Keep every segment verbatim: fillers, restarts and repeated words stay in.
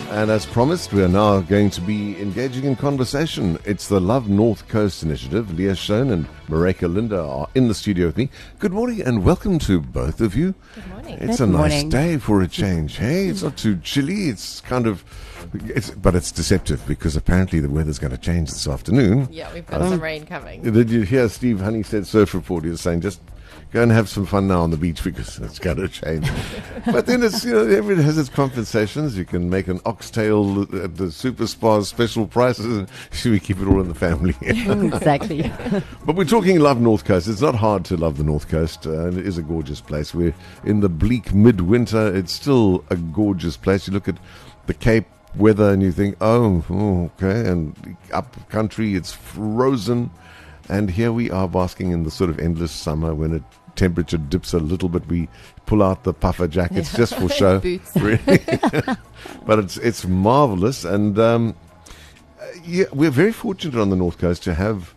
And as promised, we are now going to be engaging in conversation. It's the Love North Coast Initiative. Leah Schoen and Mareka Linda are in the studio with me. Good morning and welcome to both of you. Good morning. It's Good a nice morning. day for a change. Hey, it's not too chilly. It's kind of, it's, but it's deceptive because apparently the weather's going to change this afternoon. Yeah, we've got some rain coming. Did you hear Steve Honeysett, surf reporter, he was saying just go and have some fun now on the beach because it's going to change. But then it's, you know, everyone has its compensations. You can make an oxtail at the super spas special prices. Should we keep it all in the family? Exactly. But we're talking love North Coast. It's not hard to love the North Coast. Uh, and it is a gorgeous place. We're in the bleak midwinter. It's still a gorgeous place. You look at the Cape weather and you think, oh, oh okay. And up country, it's frozen. And here we are basking in the sort of endless summer when it temperature dips a little bit. We pull out the puffer jackets Yeah. just for show. Boots. Really. But it's it's marvelous. And um, yeah, we're very fortunate on the North Coast to have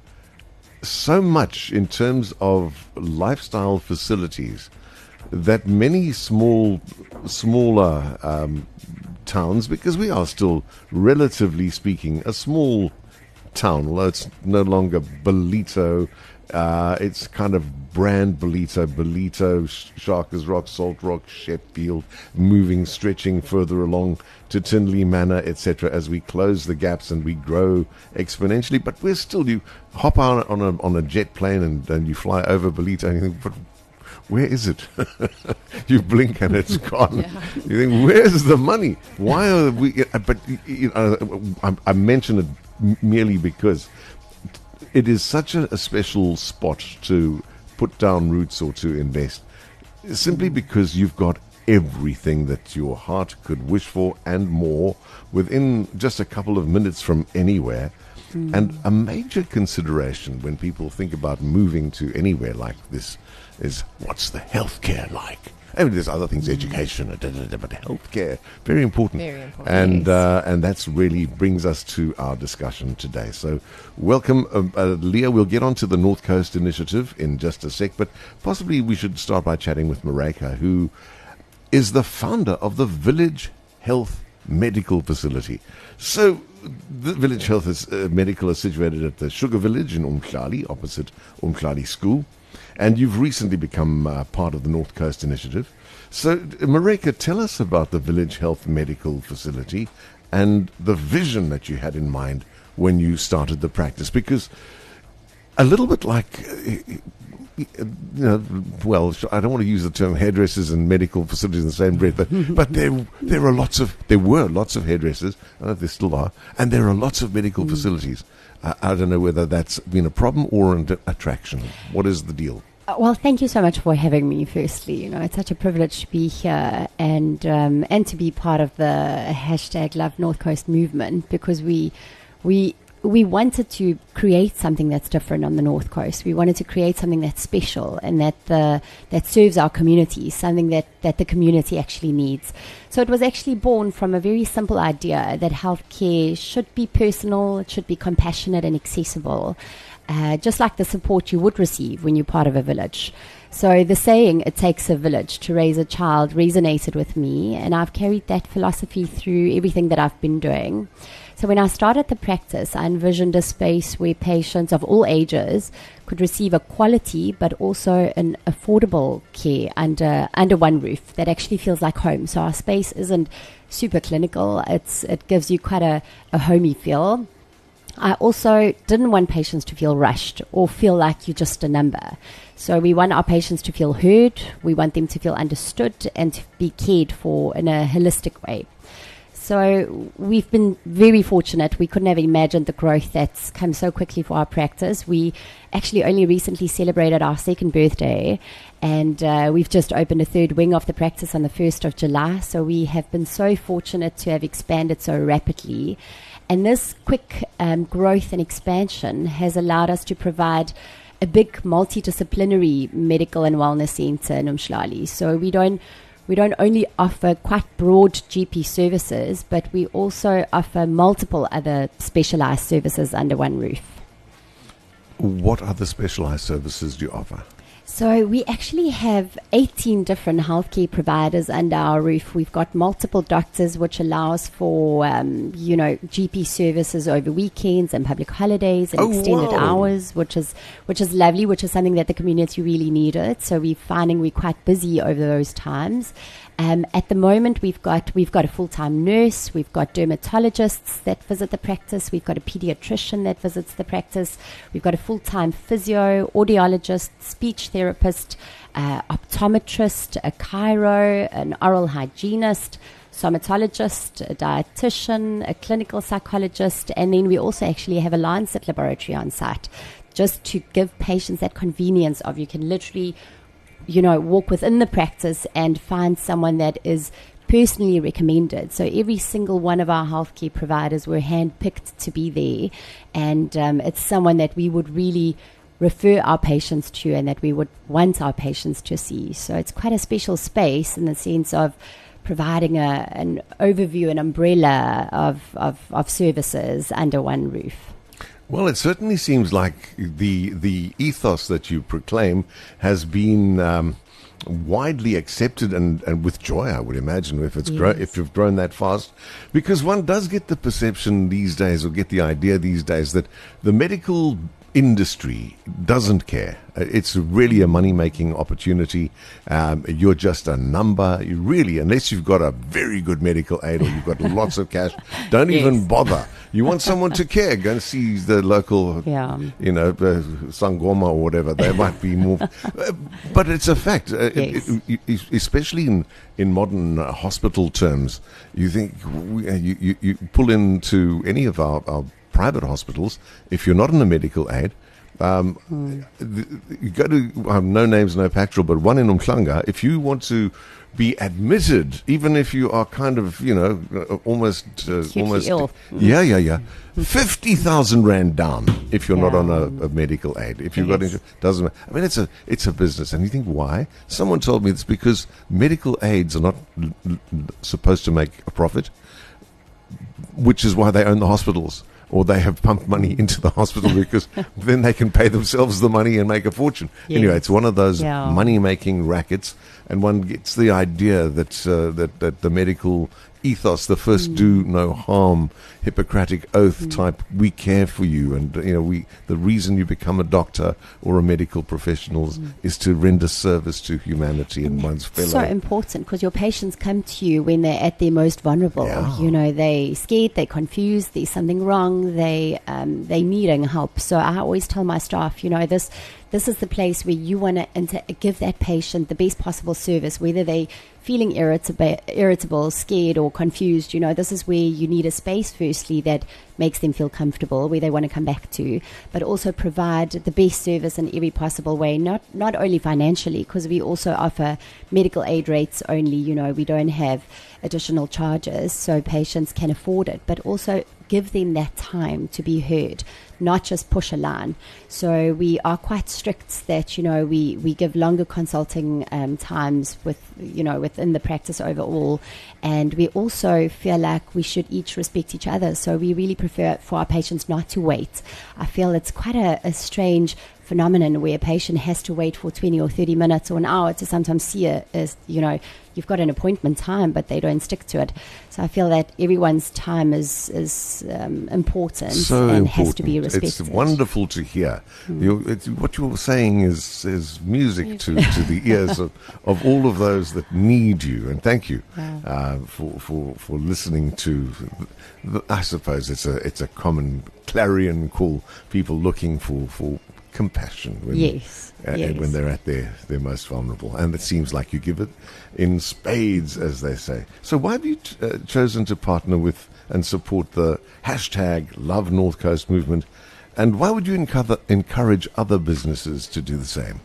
so much in terms of lifestyle facilities that many small, smaller um, towns, because we are still, relatively speaking, a small town, although it's no longer Belito. Uh, it's kind of brand Belito, Belito, Sh- Sharkers Rock, Salt Rock, Sheffield, moving, stretching further along to Tinley Manor, et cetera, as we close the gaps and we grow exponentially. But we're still, you hop on, on, a, on a jet plane and, and you fly over Belito and you think, but where is it? You blink and it's gone. Yeah. You think, where's the money? Why are we? But you know, I, I mention it m- merely because it is such a, a special spot to put down roots or to invest, simply because you've got everything that your heart could wish for and more within just a couple of minutes from anywhere. Mm. And a major consideration when people think about moving to anywhere like this is, what's the healthcare like? I mean, there's other things, education, da, da, da, but healthcare, very important. Very important. And Yes. uh, and that's really brings us to our discussion today. So welcome, um, uh, Leah. We'll get on to the North Coast Initiative in just a sec, but possibly we should start by chatting with Mareka, who is the founder of the Village Health Medical Facility. So the Village Health is, uh, Medical is situated at the Sugar Village in Umhlali, opposite Umhlali School. And you've recently become uh, part of the North Coast Initiative. So, Mareka, tell us about the Village Health Medical Facility and the vision that you had in mind when you started the practice. Because a little bit like, uh, you know, well, I don't want to use the term hairdressers and medical facilities in the same breath, but, but there there are lots of, there were lots of hairdressers, I don't know if there still are, and there are lots of medical mm. facilities. I, I don't know whether that's been a problem or an attraction. What is the deal? Uh, Well, thank you so much for having me. Firstly, you know, it's such a privilege to be here and um, and to be part of the hashtag Love North Coast movement, because we we we wanted to create something that's different on the North Coast. We wanted to create something that's special and that the that serves our community, something that that the community actually needs. So it was actually born from a very simple idea that healthcare should be personal, it should be compassionate and accessible. Uh, just like the support you would receive when you're part of a village. So the saying, it takes a village to raise a child, resonated with me, and I've carried that philosophy through everything that I've been doing. So when I started the practice, I envisioned a space where patients of all ages could receive a quality but also an affordable care under under one roof that actually feels like home. So our space isn't super clinical. It's it gives you quite a, a homey feel. I also didn't want patients to feel rushed or feel like you're just a number. So we want our patients to feel heard, we want them to feel understood and to be cared for in a holistic way. So we've been very fortunate. We couldn't have imagined the growth that's come so quickly for our practice. We actually only recently celebrated our second birthday, and uh, we've just opened a third wing of the practice on the first of July. So we have been so fortunate to have expanded so rapidly. And this quick um, growth and expansion has allowed us to provide a big multidisciplinary medical and wellness center in Umhlali. So we don't we don't only offer quite broad G P services, but we also offer multiple other specialized services under one roof. What other specialized services do you offer? So we actually have eighteen different healthcare providers under our roof. We've got multiple doctors, which allows for, um, you know, G P services over weekends and public holidays and Oh, extended wow. hours, which is which is lovely, which is something that the community really needed. So we're finding we're quite busy over those times. Um, at the moment, we've got we've got a full-time nurse, we've got dermatologists that visit the practice, we've got a pediatrician that visits the practice, we've got a full-time physio, audiologist, speech therapist, uh, optometrist, a chiro, an oral hygienist, somatologist, a dietitian, a clinical psychologist, and then we also actually have a Lancet laboratory on site, just to give patients that convenience of you can literally, you know, walk within the practice and find someone that is personally recommended. So every single one of our healthcare providers were handpicked to be there, and um, it's someone that we would really refer our patients to and that we would want our patients to see. So it's quite a special space in the sense of providing a, an overview, an umbrella of, of, of services under one roof. Well, it certainly seems like the the ethos that you proclaim has been um, widely accepted, and, and with joy, I would imagine, if it's Yes. grow, if you've grown that fast, because one does get the perception these days, or get the idea these days, that the medical industry doesn't care. Uh, It's really a money-making opportunity. Um, you're just a number. You really, unless you've got a very good medical aid or you've got lots of cash, don't Yes. even bother. You want someone to care. Go and see the local, Yeah. you know, uh, Sangoma or whatever. They might be more. Uh, but it's a fact, uh, Yes. it- it- it- especially in, in modern uh, hospital terms. You think, we, uh, you, you, you pull into any of our, our private hospitals, if you're not in a medical aid, um, th- you go to um, no names, no pactoral, but one in Umhlanga. If you want to be admitted, even if you are kind of, you know, uh, almost, uh, Acutely almost, ill. yeah, yeah, yeah, fifty thousand rand down if you're not Yeah. on a, a medical aid. If you've got Yes. insurance, doesn't matter. I mean, it's a it's a business, and you think why? Someone told me it's because medical aids are not l- l- supposed to make a profit, which is why they own the hospitals, or they have pumped money into the hospital because then they can pay themselves the money and make a fortune. Yes. Anyway, it's one of those Yeah. money-making rackets, and one gets the idea that uh, that that the medical ethos, the first Mm. do no harm, Hippocratic oath type, we care for you, and you know we the reason you become a doctor or a medical professional Mm. is to render service to humanity and one's fellow. So important, because your patients come to you when they're at their most vulnerable. Yeah. You know, they scared, they confused, there's something wrong, they um, they needing help. So I always tell my staff, you know, this this is the place where you want to inter- give that patient the best possible service, whether they feeling irritable, irritable, scared, or confused. You know, this is where you need a space, firstly, that makes them feel comfortable, where they want to come back to, but also provide the best service in every possible way, not not only financially, because we also offer medical aid rates only. You know, we don't have additional charges, so patients can afford it, but also give them that time to be heard, not just push a line. So we are quite strict that, you know, we, we give longer consulting um, times with, you know, within the practice overall. And we also feel like we should each respect each other. So we really prefer for our patients not to wait. I feel it's quite a, a strange phenomenon where a patient has to wait for twenty or thirty minutes or an hour to sometimes see a, a you know, you've got an appointment time, but they don't stick to it. So I feel that everyone's time is is um, important So and important. has to be respected. It's wonderful to hear. You, it's, what you're saying is is music to, to the ears of, of all of those that need you. And thank you Yeah. uh, for, for for listening to. The, I suppose it's a it's a common clarion call. People looking for for compassion when, Yes, uh, yes. when they're at their, their most vulnerable. And it seems like you give it in spades, as they say. So why have you t- uh, chosen to partner with and support the hashtag Love North Coast movement? And why would you encourage, encourage other businesses to do the same?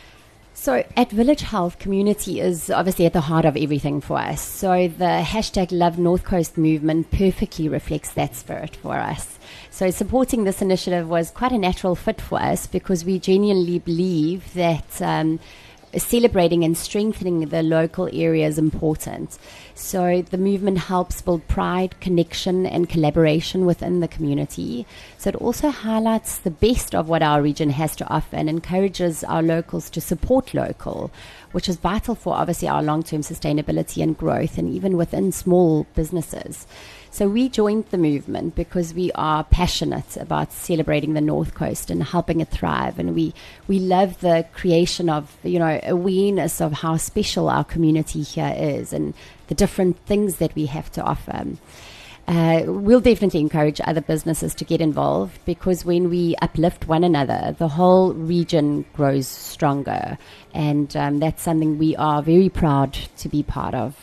So at Village Health, community is obviously at the heart of everything for us. So the hashtag Love North Coast movement perfectly reflects that spirit for us. So supporting this initiative was quite a natural fit for us because we genuinely believe that um, celebrating and strengthening the local area is important. So the movement helps build pride, connection, and collaboration within the community. So it also highlights the best of what our region has to offer and encourages our locals to support local, which is vital for obviously our long-term sustainability and growth, and even within small businesses. So we joined the movement because we are passionate about celebrating the North Coast and helping it thrive. And we, we love the creation of, you know, awareness of how special our community here is and the different things that we have to offer. Uh, we'll definitely encourage other businesses to get involved, because when we uplift one another, the whole region grows stronger. And um, that's something we are very proud to be part of.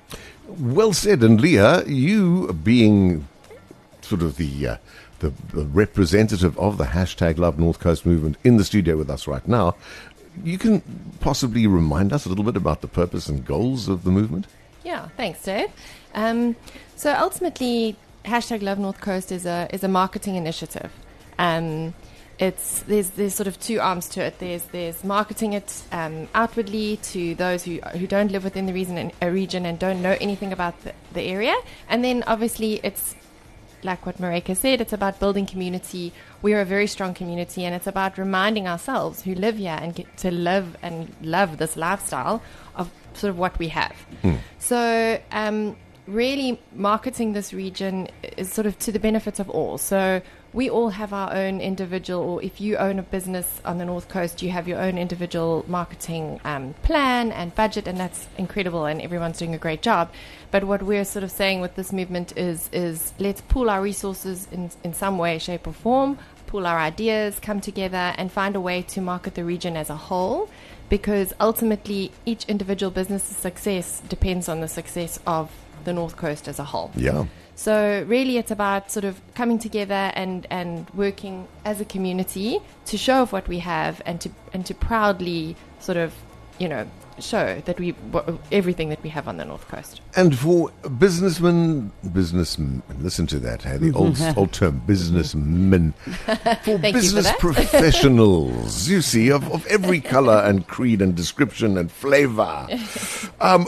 Well said. And Leah, you being sort of the, uh, the the representative of the hashtag Love North Coast movement in the studio with us right now, you can possibly remind us a little bit about the purpose and goals of the movement? Yeah, thanks, Dave. Um, so ultimately, hashtag Love North Coast is a is a marketing initiative. Um, It's there's there's sort of two arms to it. There's there's marketing it um, outwardly to those who who don't live within the region and, a region and don't know anything about the, the area, and then obviously it's like what Marika said. It's about building community. We are a very strong community, and it's about reminding ourselves who live here and get to live and love this lifestyle of sort of what we have. Hmm. So. Um, really marketing this region is sort of to the benefit of all. So we all have our own individual, or if you own a business on the North Coast, you have your own individual marketing um, plan and budget, and that's incredible, and everyone's doing a great job. But what we're sort of saying with this movement is is let's pool our resources in, in some way, shape or form, pool our ideas, come together and find a way to market the region as a whole, because ultimately each individual business's success depends on the success of the North Coast as a whole. Yeah. So really it's about sort of coming together and, and working as a community to show off what we have and to and to proudly sort of, you know, show that we w- everything that we have on the North Coast. And for businessmen, businessmen, listen to that, hey, the old old term, businessmen. For business for professionals, you see, of, of every color and creed and description and flavor. Um,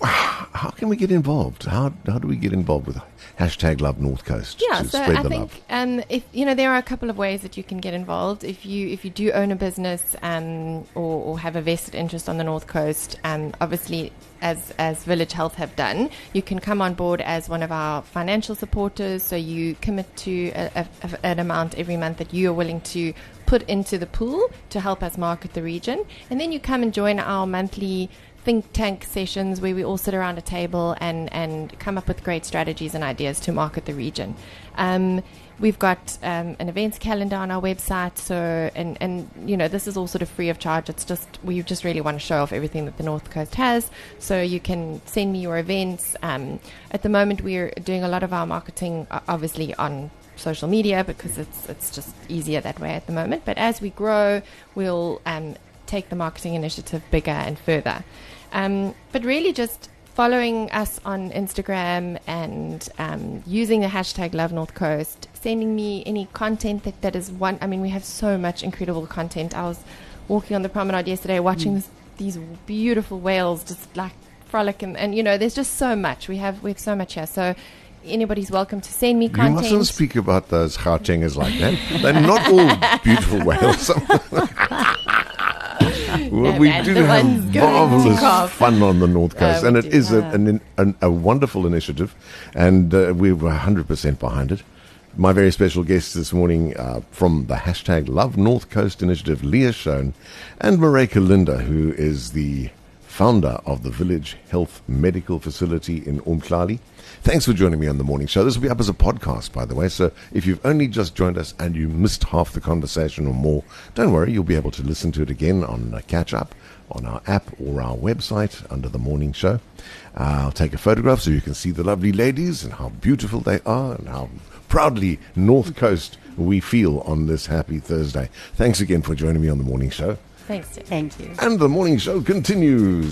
how can we get involved? How how do we get involved with hashtag Love North Coast yeah, to so spread I the think, love? Um, if you know, there are a couple of ways that you can get involved. If you if you do own a business um, or, or have a vested interest on the North Coast, um, obviously, as as Village Health have done, you can come on board as one of our financial supporters. So you commit to a, a, a, an amount every month that you are willing to put into the pool to help us market the region, and then you come and join our monthly think tank sessions where we all sit around a table and, and come up with great strategies and ideas to market the region. Um, we've got um, an events calendar on our website, so and, and you know, this is all sort of free of charge. It's just we just really want to show off everything that the North Coast has. So you can send me your events. Um, at the moment, we're doing a lot of our marketing, uh, obviously on social media, because it's it's just easier that way at the moment. But as we grow, we'll um, take the marketing initiative bigger and further. Um, but really just following us on Instagram and um, using the hashtag Love North Coast, sending me any content that, that is one. I mean, we have so much incredible content. I was walking on the promenade yesterday watching mm. this, these beautiful whales just like frolic, and, and you know, there's just so much. We have we have so much here. So anybody's welcome to send me content. You mustn't speak about those Gautengers like that. They're not all beautiful whales. Well, no, we man, do the have marvelous fun on the North Coast, uh, and it do. is a, uh. an, an, a wonderful initiative, and uh, we're one hundred percent behind it. My very special guests this morning uh, from the hashtag Love North Coast initiative, Leah Schoen and Marika Linda, who is the founder of the Village Health Medical Facility in Umhlali. Thanks for joining me on the morning show. This will be up as a podcast, by the way, so if you've only just joined us and you missed half the conversation or more, don't worry, you'll be able to listen to it again on uh, Catch Up, on our app or our website under the morning show. Uh, I'll take a photograph so you can see the lovely ladies and how beautiful they are and how proudly North Coast we feel on this happy Thursday. Thanks again for joining me on the morning show. Thanks, Tim. Thank you. And the morning show continues.